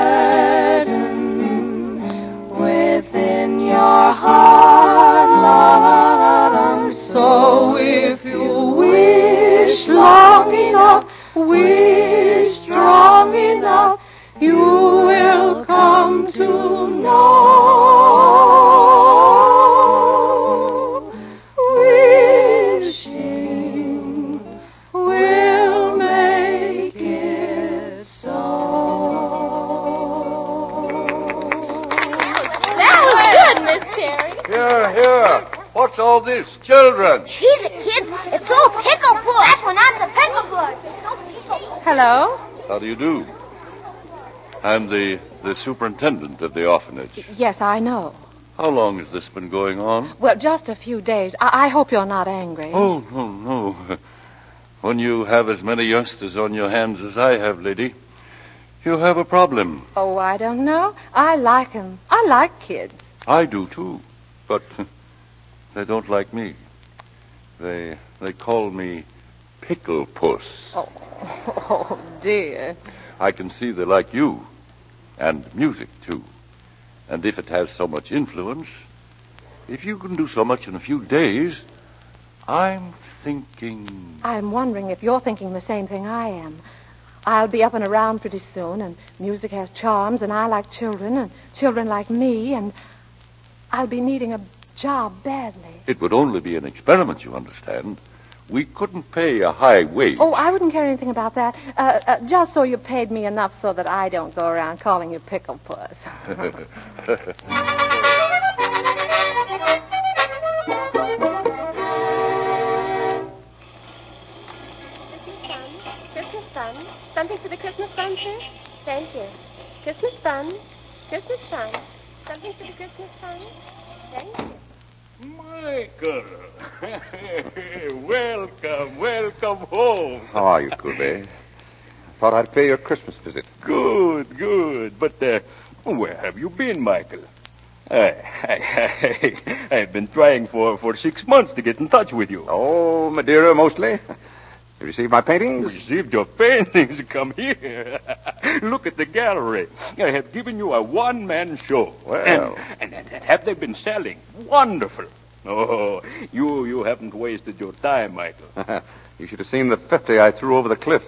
certain within your heart. La, la, la, la. So if you wish long enough, wish strong enough, you will come to know. Wishing will make it so. That was good, Miss Terry. Here. What's all this? Children. Easy, kids. It's all pickle puss. That's when I'm the pickle puss. Hello? How do you do? I'm the superintendent of the orphanage. Yes, I know. How long has this been going on? Well, just a few days. I hope you're not angry. Oh, no. When you have as many youngsters on your hands as I have, lady, you have a problem. Oh, I don't know. I like 'em. I like kids. I do, too. But they don't like me. They call me Pickle Puss. Oh, dear. I can see they like you. And music, too. And if it has so much influence, if you can do so much in a few days, I'm thinking... I'm wondering if you're thinking the same thing I am. I'll be up and around pretty soon, and music has charms, and I like children, and children like me, and I'll be needing a job badly. It would only be an experiment, you understand. We couldn't pay a high wage. Oh, I wouldn't care anything about that. Just so you paid me enough so that I don't go around calling you Pickle Puss. Christmas fun. Something for the Christmas fun, sir? Thank you. Christmas fun. Christmas fun. Something for the Christmas fun? Thank you. Michael! welcome home. How are you, Courbet? Thought I'd pay your Christmas visit. Good. But where have you been, Michael? I've been trying for 6 months to get in touch with you. Oh, Madeira mostly. You received my paintings? Received your paintings? Come here. Look at the gallery. I have given you a one-man show. Well. And have they been selling? Wonderful. Oh, you haven't wasted your time, Michael. You should have seen the 50 I threw over the cliff.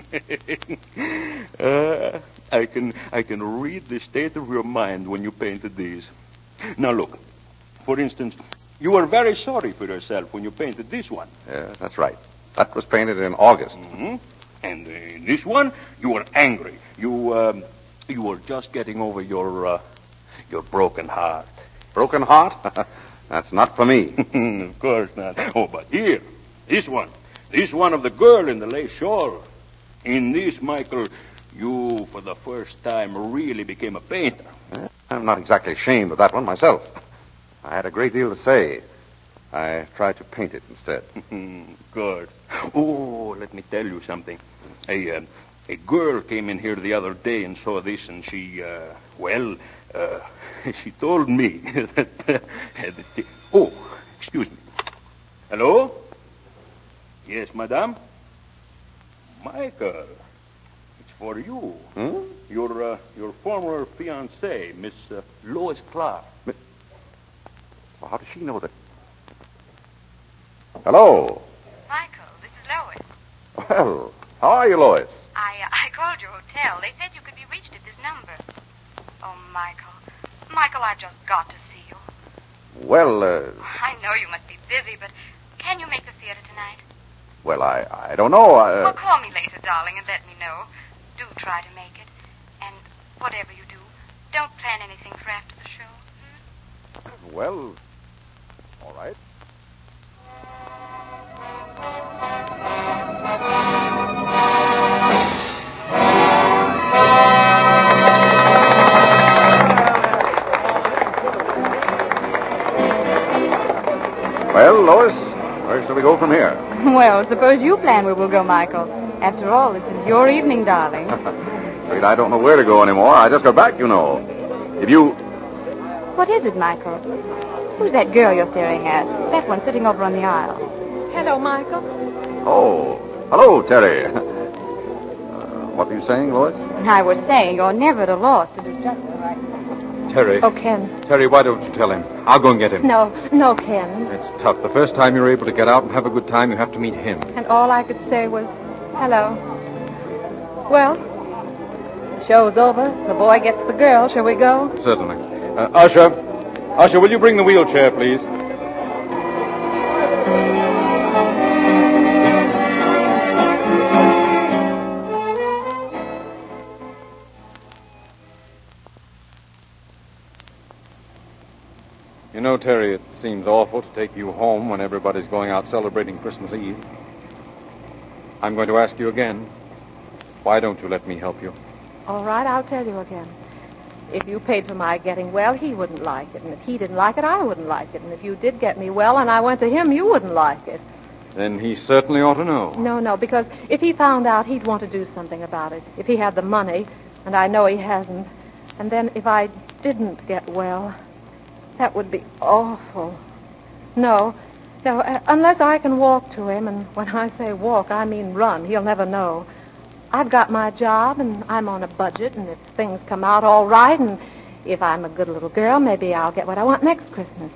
I can read the state of your mind when you painted these. Now look, for instance, you were very sorry for yourself when you painted this one. Yeah, that's right. That was painted in August. Mm-hmm. And in this one, you were angry. You were just getting over your broken heart. Broken heart? That's not for me. Of course not. Oh, but here, this one of the girl in the lace shawl. In this, Michael, you, for the first time, really became a painter. I'm not exactly ashamed of that one myself. I had a great deal to say. I tried to paint it instead. Good. Oh, let me tell you something. A girl came in here the other day and saw this, and she, she told me that... Oh, excuse me. Hello? Yes, madame? Michael, it's for you. Hmm? Your former fiancée, Miss Lois Clark. Well, how does she know that? Hello. Michael, this is Lois. Well, how are you, Lois? I called your hotel. They said you could be reached at this number. Oh, Michael, I've just got to see you. Well, I know you must be busy, but can you make the theater tonight? well, I don't know. Well, call me later, darling, and let me know. Do try to make it. And whatever you do, don't plan anything for after the show. Well, all right. Well, Lois, where shall we go from here? Well, suppose you plan where we'll go, Michael. After all, this is your evening, darling. Afraid I don't know where to go anymore. I just got back, you know. If you... What is it, Michael? Who's that girl you're staring at? That one sitting over on the aisle. Hello, Michael. Oh, hello, Terry. What were you saying, Lois? I was saying you're never at a loss to do just the right thing. Terry. Oh, Ken. Terry, why don't you tell him? I'll go and get him. No, Ken. It's tough. The first time you're able to get out and have a good time, you have to meet him. And all I could say was, hello. Well, the show's over. The boy gets the girl. Shall we go? Certainly. Usher, will you bring the wheelchair, please? You know, Terry, it seems awful to take you home when everybody's going out celebrating Christmas Eve. I'm going to ask you again. Why don't you let me help you? All right, I'll tell you again. If you paid for my getting well, he wouldn't like it. And if he didn't like it, I wouldn't like it. And if you did get me well and I went to him, you wouldn't like it. Then he certainly ought to know. No, because if he found out, he'd want to do something about it. If he had the money, and I know he hasn't. And then if I didn't get well, that would be awful. No, unless I can walk to him, and when I say walk, I mean run. He'll never know. I've got my job, and I'm on a budget, and if things come out all right, and if I'm a good little girl, maybe I'll get what I want next Christmas.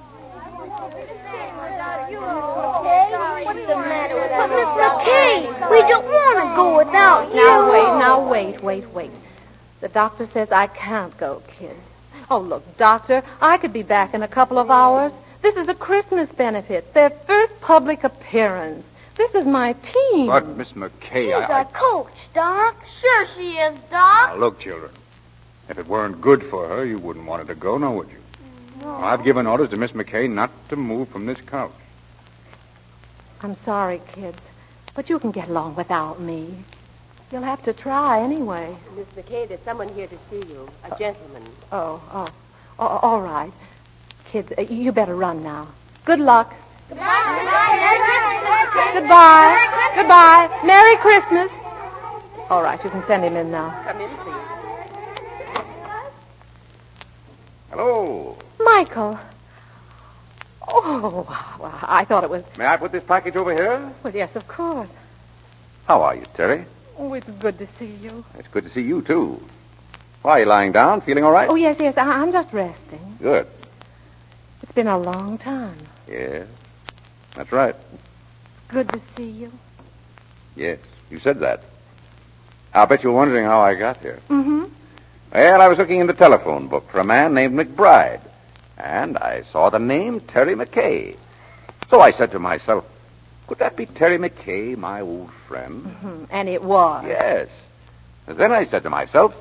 Miss McKay! We don't want to go without you. Now wait. The doctor says I can't go, kids. Oh, look, Doctor, I could be back in a couple of hours. This is a Christmas benefit, their first public appearance. This is my team. But, Miss McKay, She's our coach, Doc. Sure she is, Doc. Now, look, children. If it weren't good for her, you wouldn't want her to go, now would you? No. Well, I've given orders to Miss McKay not to move from this couch. I'm sorry, kids, but you can get along without me. You'll have to try anyway. Miss McKay, there's someone here to see you. A gentleman. Oh, all right. Kids, you better run now. Good luck. Goodbye. Merry Christmas. All right, you can send him in now. Come in, please. Hello. Michael. Oh, well, I thought it was... May I put this package over here? Well, yes, of course. How are you, Terry? Oh, it's good to see you. It's good to see you, too. Why, are you lying down? Feeling all right? Oh, yes, I'm just resting. Good. It's been a long time. Yes. That's right. Good to see you. Yes, you said that. I'll bet you're wondering how I got here. Mm-hmm. Well, I was looking in the telephone book for a man named McBride, and I saw the name Terry McKay. So I said to myself, could that be Terry McKay, my old friend? Mm-hmm. And it was. Yes. And then I said to myself,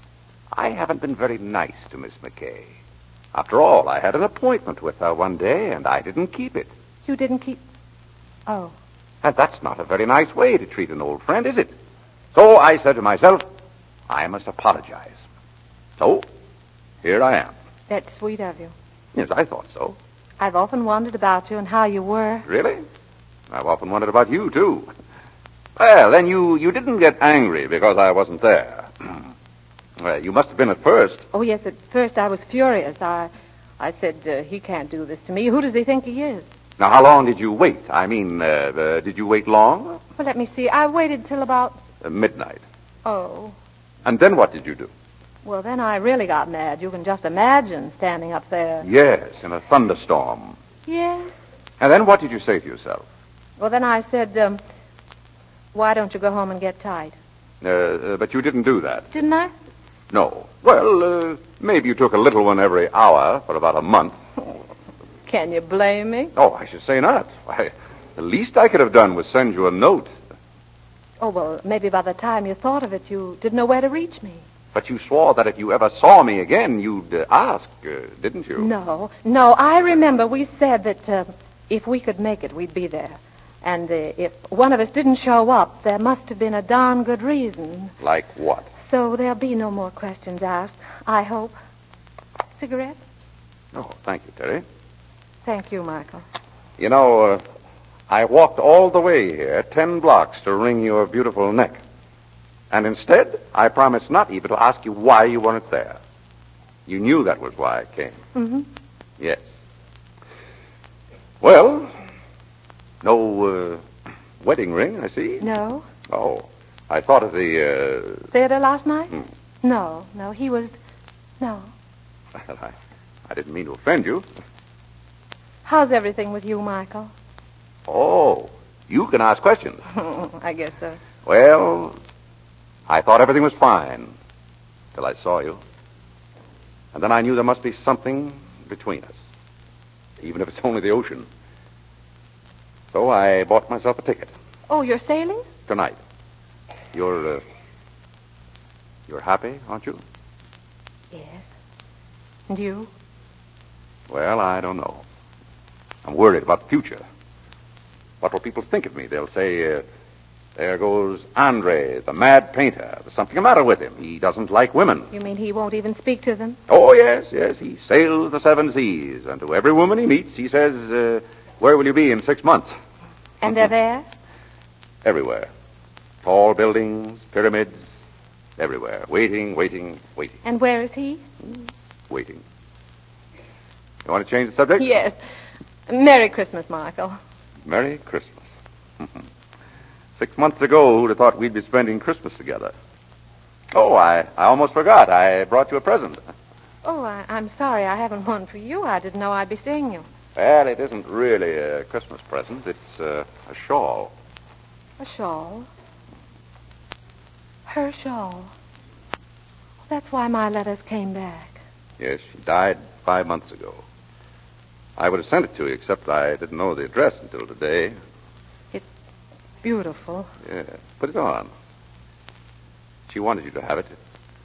I haven't been very nice to Miss McKay. After all, I had an appointment with her one day, and I didn't keep it. You didn't keep... Oh. And that's not a very nice way to treat an old friend, is it? So I said to myself, I must apologize. So, here I am. That's sweet of you. Yes, I thought so. I've often wondered about you and how you were. Really? I've often wondered about you, too. Well, then you didn't get angry because I wasn't there. Well, you must have been at first. Oh, yes, at first I was furious. I said, he can't do this to me. Who does he think he is? Now, how long did you wait? I mean, did you wait long? Well, let me see. I waited till about... midnight. Oh. And then what did you do? Well, then I really got mad. You can just imagine standing up there. Yes, in a thunderstorm. Yes. And then what did you say to yourself? Well, then I said, why don't you go home and get tight? But you didn't do that. Didn't I? No. Well, maybe you took a little one every hour for about a month. Can you blame me? Oh, I should say not. Why, the least I could have done was send you a note. Oh, well, maybe by the time you thought of it, you didn't know where to reach me. But you swore that if you ever saw me again, you'd ask, didn't you? No. I remember we said that if we could make it, we'd be there. And if one of us didn't show up, there must have been a darn good reason. Like what? So there'll be no more questions asked, I hope. Cigarette? Oh, thank you, Terry. Thank you, Michael. You know, I walked all the way here, 10 blocks, to wring your beautiful neck. And instead, I promised not even to ask you why you weren't there. You knew that was why I came. Mm-hmm. Yes. Well, no wedding ring, I see. No. Oh, I thought of the... Theater last night? No, he was... No. Well, I didn't mean to offend you. How's everything with you, Michael? Oh, you can ask questions. I guess so. Well, I thought everything was fine till I saw you. And then I knew there must be something between us, even if it's only the ocean. So I bought myself a ticket. Oh, you're sailing? Tonight. You're happy, aren't you? Yes. And you? Well, I don't know. I'm worried about the future. What will people think of me? They'll say, there goes Andre, the mad painter. There's something the matter with him. He doesn't like women. You mean he won't even speak to them? Oh, yes. He sails the 7 seas. And to every woman he meets, he says, where will you be in 6 months? And they're there? Everywhere. Tall buildings, pyramids, everywhere. Waiting. And where is he? Waiting. You want to change the subject? Yes. Merry Christmas, Michael. Merry Christmas. 6 months ago, who'd have thought we'd be spending Christmas together? Oh, I almost forgot. I brought you a present. Oh, I'm sorry. I haven't one for you. I didn't know I'd be seeing you. Well, it isn't really a Christmas present. It's a shawl. A shawl? Her shawl. That's why my letters came back. Yes, she died 5 months ago. I would have sent it to you, except I didn't know the address until today. It's beautiful. Yeah, put it on. She wanted you to have it.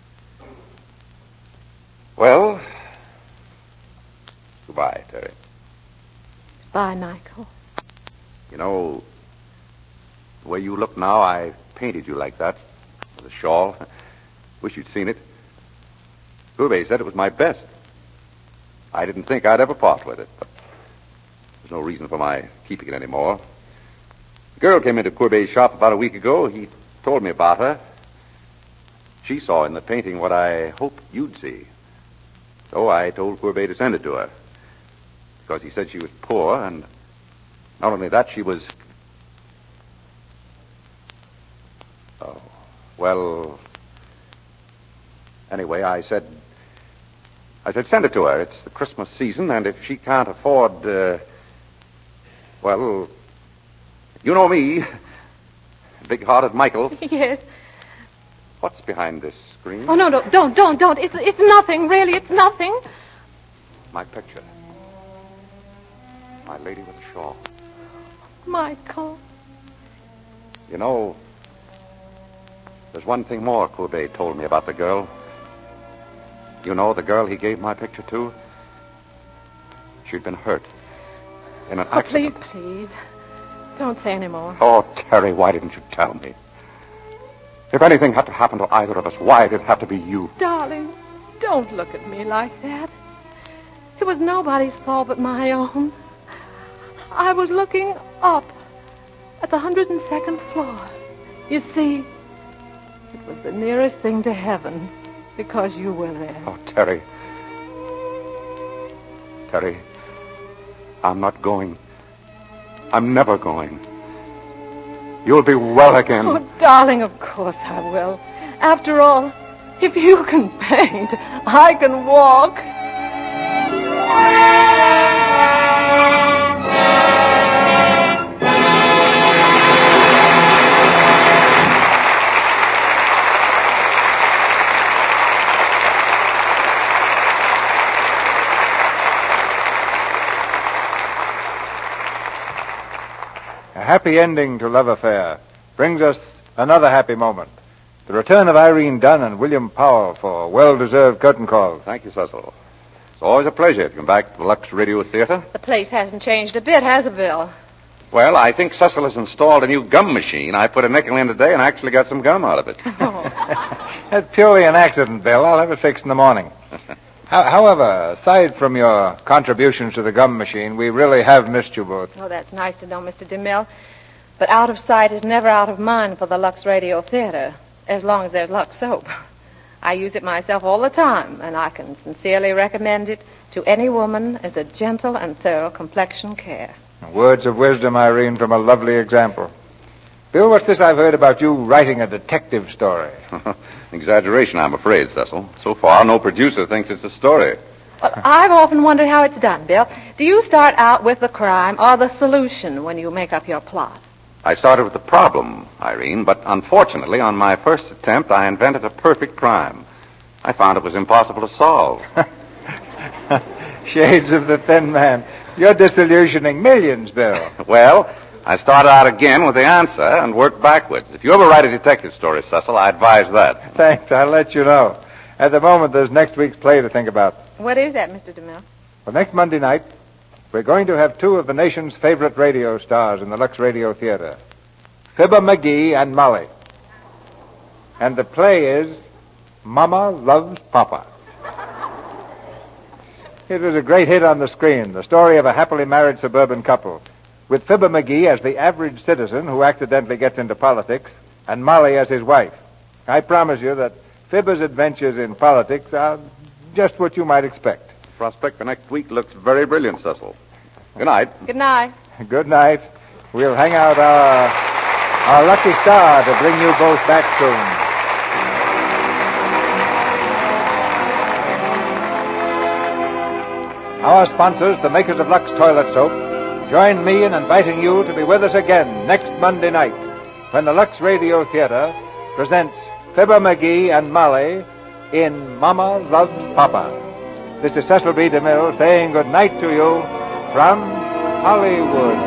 Well, goodbye, Terry. Bye, Michael. You know, the way you look now, I painted you like that, with a shawl. Wish you'd seen it. Courbet said it was my best. I didn't think I'd ever part with it, but there's no reason for my keeping it anymore. The girl came into Courbet's shop about a week ago. He told me about her. She saw in the painting what I hoped you'd see. So I told Courbet to send it to her. Because he said she was poor, and not only that, she was... Oh, well... Anyway, I said, send it to her. It's the Christmas season, and if she can't afford, well, you know me, big-hearted Michael. Yes. What's behind this screen? Oh, no, don't. It's nothing, really, it's nothing. My picture. My lady with a shawl. Michael. You know, there's one thing more Courbet told me about the girl. You know, the girl he gave my picture to? She'd been hurt in an accident. Please. Don't say any more. Oh, Terry, why didn't you tell me? If anything had to happen to either of us, why did it have to be you? Darling, don't look at me like that. It was nobody's fault but my own. I was looking up at the 102nd floor. You see, it was the nearest thing to heaven because you were there. Oh, Terry. Terry, I'm not going. I'm never going. You'll be well again. Oh, darling, of course I will. After all, if you can paint, I can walk. A happy ending to Love Affair brings us another happy moment. The return of Irene Dunn and William Powell for well-deserved curtain calls. Thank you, Cecil. It's always a pleasure to come back to the Lux Radio Theater. The place hasn't changed a bit, has it, Bill? Well, I think Cecil has installed a new gum machine. I put a nickel in today and actually got some gum out of it. That's purely an accident, Bill. I'll have it fixed in the morning. However, aside from your contributions to the gum machine, we really have missed you both. Oh, that's nice to know, Mr. DeMille. But out of sight is never out of mind for the Lux Radio Theater, as long as there's Lux soap. I use it myself all the time, and I can sincerely recommend it to any woman as a gentle and thorough complexion care. Words of wisdom, Irene, from a lovely example. Bill, what's this I've heard about you writing a detective story? Exaggeration, I'm afraid, Cecil. So far, no producer thinks it's a story. Well, I've often wondered how it's done, Bill. Do you start out with the crime or the solution when you make up your plot? I started with the problem, Irene, but unfortunately, on my first attempt, I invented a perfect crime. I found it was impossible to solve. Shades of the thin man. You're disillusioning millions, Bill. Well, I started out again with the answer and worked backwards. If you ever write a detective story, Cecil, I advise that. Thanks. I'll let you know. At the moment, there's next week's play to think about. What is that, Mr. DeMille? Well, next Monday night, we're going to have two of the nation's favorite radio stars in the Lux Radio Theater, Fibber McGee and Molly. And the play is Mama Loves Papa. It was a great hit on the screen, the story of a happily married suburban couple, with Fibber McGee as the average citizen who accidentally gets into politics, and Molly as his wife. I promise you that Fibber's adventures in politics are just what you might expect. The prospect for next week looks very brilliant, Cecil. Good night. Good night. Good night. We'll hang out our lucky star to bring you both back soon. Our sponsors, the makers of Lux Toilet Soap, join me in inviting you to be with us again next Monday night when the Lux Radio Theater presents Fibber McGee, and Molly in Mama Loves Papa. This is Cecil B. DeMille saying good night to you from Hollywood.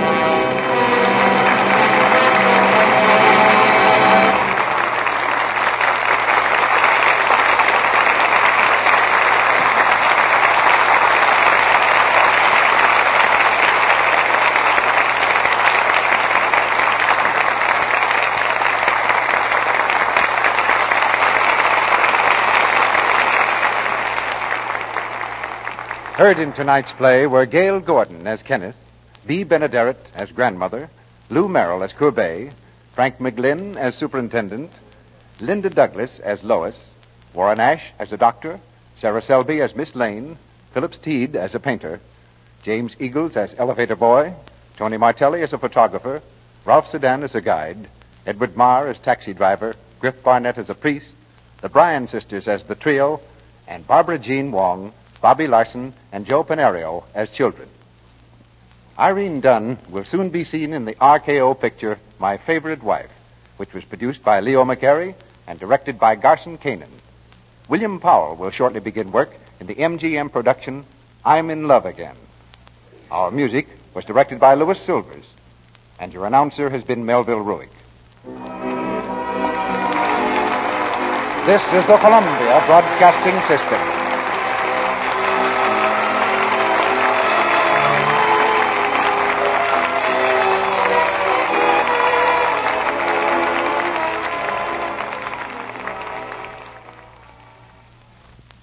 Heard in tonight's play were Gail Gordon as Kenneth, Bea Benaderet as grandmother, Lou Merrill as Courbet, Frank McGlynn as superintendent, Linda Douglas as Lois, Warren Ash as a doctor, Sarah Selby as Miss Lane, Phillips Teed as a painter, James Eagles as elevator boy, Tony Martelli as a photographer, Ralph Sedan as a guide, Edward Marr as taxi driver, Griff Barnett as a priest, the Bryan sisters as the trio, and Barbara Jean Wong, Bobby Larson, and Joe Panerio as children. Irene Dunn will soon be seen in the RKO picture My Favorite Wife, which was produced by Leo McCary and directed by Garson Kanin. William Powell will shortly begin work in the MGM production I'm in Love Again. Our music was directed by Louis Silvers, and your announcer has been Melville Ruick. This is the Columbia Broadcasting System.